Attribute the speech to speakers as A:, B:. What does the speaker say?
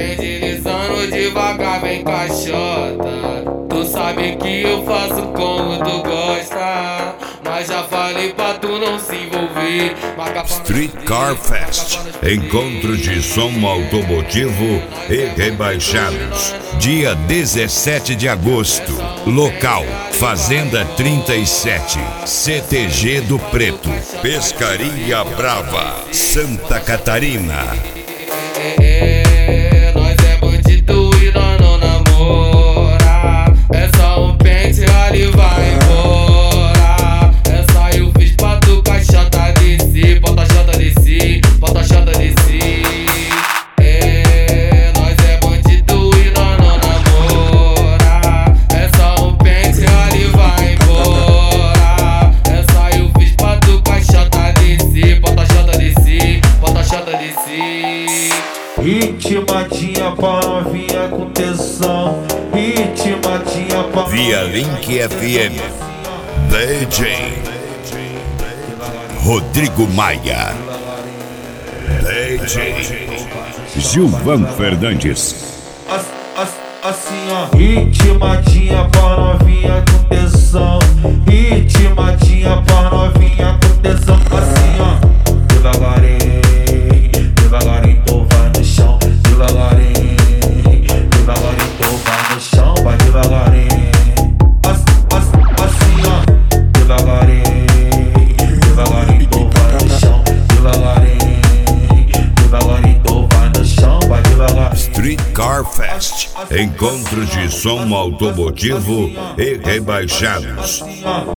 A: Vem deslizando devagar, vem caixota. Tu sabe que eu faço como tu gosta, mas já falei pra tu não se envolver.
B: Streetcar Fest, encontro de som automotivo e rebaixados, dia 17 de agosto. Local: Fazenda 37, CTG do Preto, Pescaria Brava, Santa Catarina.
A: Nós é bandido e nós não namora. É só um pente, ali vai embora. Essa eu fiz pra tu, caixota descer. Bota chota descer, bota chota descer. Nós é bandido e nós não namora. É só um pente, ali vai embora. Essa eu fiz pra tu, caixota descer. Bota chota descer, bota chota descer.
C: Ritmadinha pra novinha com tesão. Ritmadinha pra
B: Via Link FM, DJ Rodrigo Maia, DJ Gilvan Fernandes.
C: Assim ó. Ritmadinha pra novinha com tesão. Ritmadinha pra novinha com tesão. Assim ó. Devagarinho, devagarinho tu vai no chão. Devagarinho, devagarinho tu vai no chão. Vai devagarinho. Assim ó. Devagarinho, devagarinho tu vai no chão. Devagarinho, devagarinho tu vai no chão. Vai devagarinho.
B: Streetcar Fest, encontro de som automotivo e rebaixados,